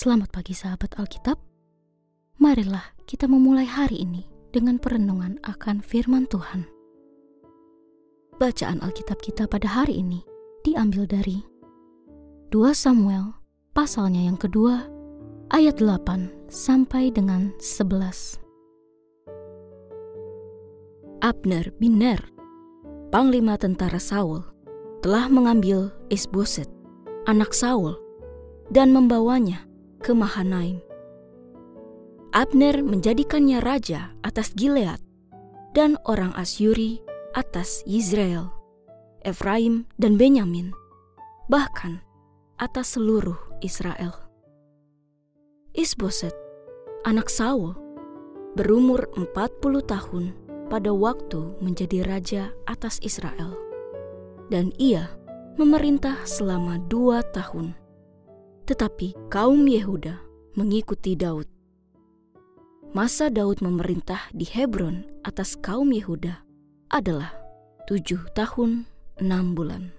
Selamat pagi sahabat Alkitab. Marilah kita memulai hari ini dengan perenungan akan firman Tuhan. Bacaan Alkitab kita pada hari ini diambil dari 2 Samuel pasalnya yang kedua ayat 8 sampai dengan 11. Abner bin Ner, panglima tentara Saul, telah mengambil Isboset, anak Saul, dan membawanya ke Mahanaim. Abner menjadikannya raja atas Gilead dan orang Asyuri atas Yizreel, Efraim dan Benyamin, bahkan atas seluruh Israel. Isboset, anak Saul, berumur 40 tahun pada waktu menjadi raja atas Israel, dan ia memerintah selama 2 tahun. Tetapi kaum Yehuda mengikuti Daud. Masa Daud memerintah di Hebron atas kaum Yehuda adalah 7 tahun 6 bulan.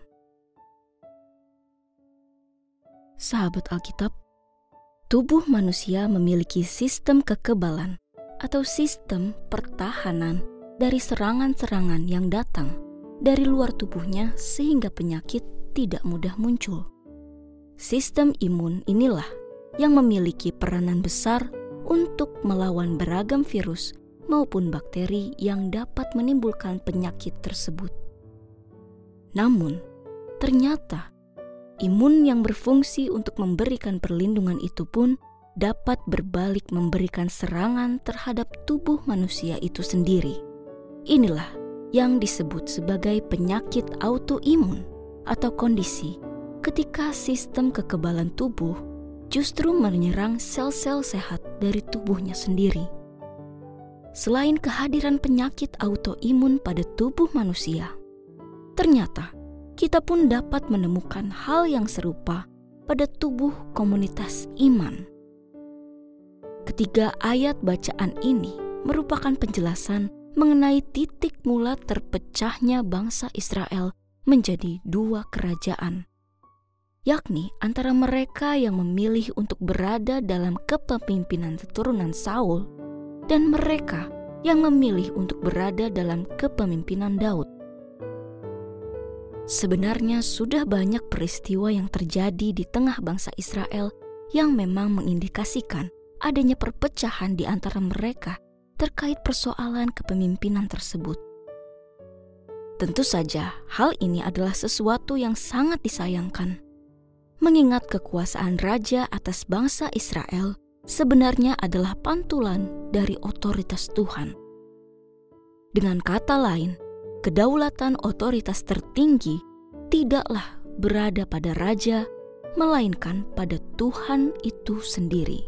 Sahabat Alkitab, tubuh manusia memiliki sistem kekebalan atau sistem pertahanan dari serangan-serangan yang datang dari luar tubuhnya sehingga penyakit tidak mudah muncul. Sistem imun inilah yang memiliki peranan besar untuk melawan beragam virus maupun bakteri yang dapat menimbulkan penyakit tersebut. Namun, ternyata imun yang berfungsi untuk memberikan perlindungan itu pun dapat berbalik memberikan serangan terhadap tubuh manusia itu sendiri. Inilah yang disebut sebagai penyakit autoimun atau kondisi ketika sistem kekebalan tubuh justru menyerang sel-sel sehat dari tubuhnya sendiri. Selain kehadiran penyakit autoimun pada tubuh manusia, ternyata kita pun dapat menemukan hal yang serupa pada tubuh komunitas iman. Ketiga ayat bacaan ini merupakan penjelasan mengenai titik mula terpecahnya bangsa Israel menjadi 2 kerajaan, yakni antara mereka yang memilih untuk berada dalam kepemimpinan keturunan Saul dan mereka yang memilih untuk berada dalam kepemimpinan Daud. Sebenarnya sudah banyak peristiwa yang terjadi di tengah bangsa Israel yang memang mengindikasikan adanya perpecahan di antara mereka terkait persoalan kepemimpinan tersebut. Tentu saja hal ini adalah sesuatu yang sangat disayangkan, mengingat kekuasaan raja atas bangsa Israel sebenarnya adalah pantulan dari otoritas Tuhan. Dengan kata lain, kedaulatan otoritas tertinggi tidaklah berada pada raja, melainkan pada Tuhan itu sendiri.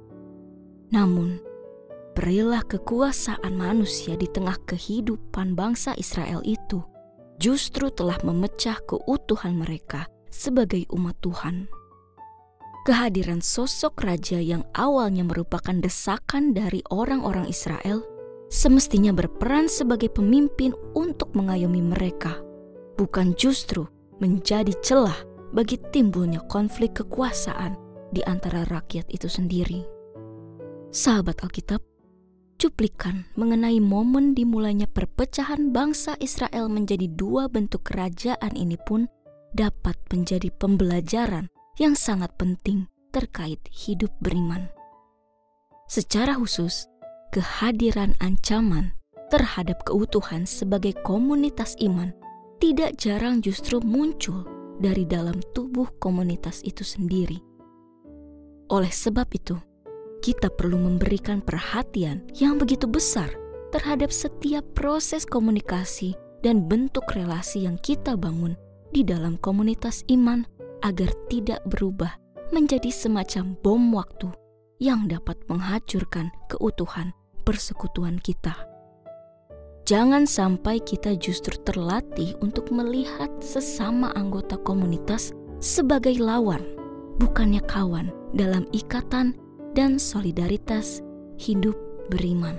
Namun, perilah kekuasaan manusia di tengah kehidupan bangsa Israel itu justru telah memecah keutuhan mereka sebagai umat Tuhan. Kehadiran sosok raja yang awalnya merupakan desakan dari orang-orang Israel semestinya berperan sebagai pemimpin untuk mengayomi mereka, bukan justru menjadi celah bagi timbulnya konflik kekuasaan di antara rakyat itu sendiri. Sahabat Alkitab, cuplikan mengenai momen dimulainya perpecahan bangsa Israel menjadi 2 bentuk kerajaan ini pun dapat menjadi pembelajaran yang sangat penting terkait hidup beriman. Secara khusus, kehadiran ancaman terhadap keutuhan sebagai komunitas iman tidak jarang justru muncul dari dalam tubuh komunitas itu sendiri. Oleh sebab itu, kita perlu memberikan perhatian yang begitu besar terhadap setiap proses komunikasi dan bentuk relasi yang kita bangun di dalam komunitas iman agar tidak berubah menjadi semacam bom waktu yang dapat menghancurkan keutuhan persekutuan kita. Jangan sampai kita justru terlatih untuk melihat sesama anggota komunitas sebagai lawan, bukannya kawan dalam ikatan dan solidaritas hidup beriman.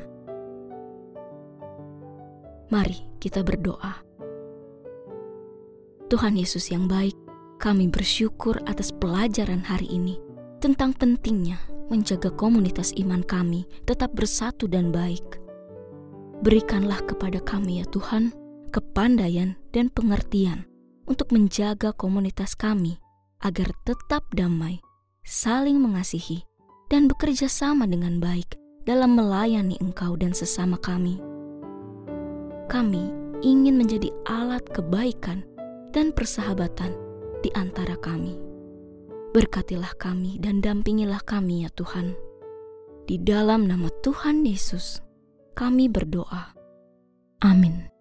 Mari kita berdoa. Tuhan Yesus yang baik, kami bersyukur atas pelajaran hari ini tentang pentingnya menjaga komunitas iman kami tetap bersatu dan baik. Berikanlah kepada kami ya Tuhan, kepandaian dan pengertian untuk menjaga komunitas kami agar tetap damai, saling mengasihi, dan bekerja sama dengan baik dalam melayani Engkau dan sesama kami. Kami ingin menjadi alat kebaikan dan persahabatan di antara kami. Berkatilah kami dan dampingilah kami ya Tuhan. Di dalam nama Tuhan Yesus, kami berdoa. Amin.